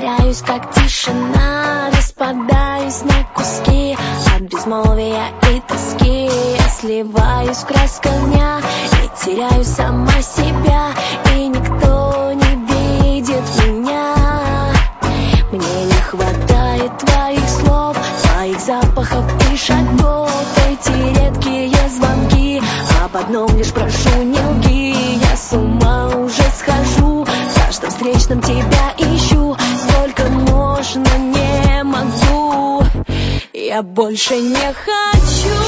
теряюсь, как тишина, распадаюсь на куски от безмолвия и тоски. Я сливаюсь в красках дня и теряю сама себя, и никто не видит меня. Мне не хватает твоих слов, твоих запахов и шагов, эти редкие звонки. Об одном лишь прошу, не лги, я с ума уже схожу, в каждом встречном тебя ищу, сколько можно, не могу. Я больше не хочу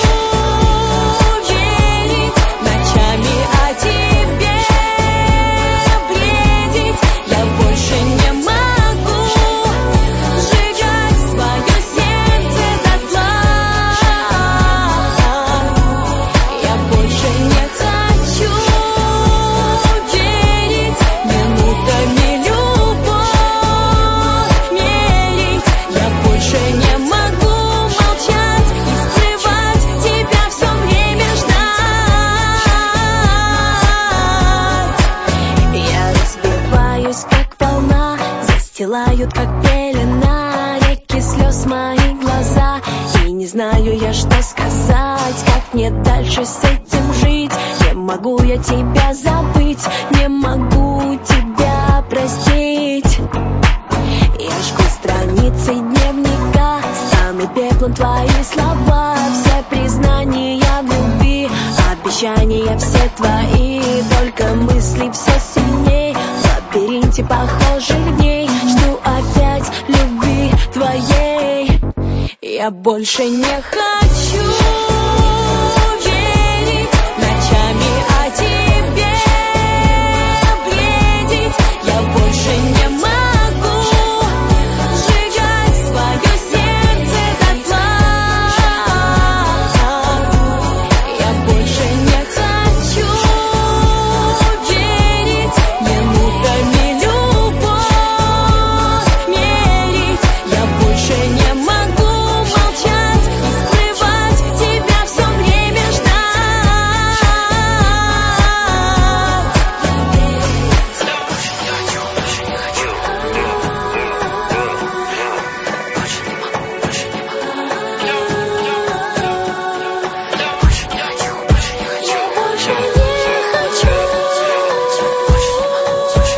верить ночами о тебе бредить. Я больше не могу сжигать свое сердце дотла. Я больше не хочу верить минутами любовь мерить. Я больше не могу молчать и скрывать тебя все время ждать. Я разбиваюсь, как волна, застилают, как пелена, реки слез мои глаза, и не знаю я, что сказать, как мне дальше с этим жить. Не могу я тебя забыть, не могу тебя простить. Я жгу страницы дневника, стану пеплом твои слова, все признания в любви, обещания все твои, только мысли все сильней, в лабиринте похожих дней, жду опять любви твоей. Я больше не хочу верить ночами о тебе бредить. Я больше не могу сжигать свое сердце дотла. Я больше не хочу верить минутами любовь мерить. Я больше не могу молчать и скрывать тебя все время ждать.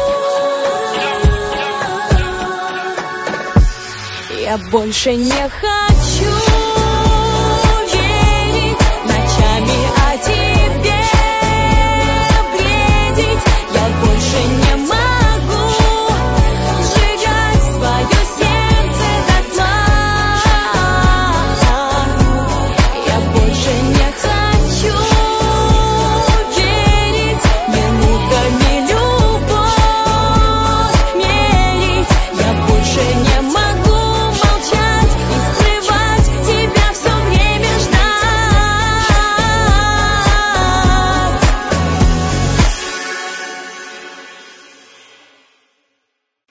Я больше не хочу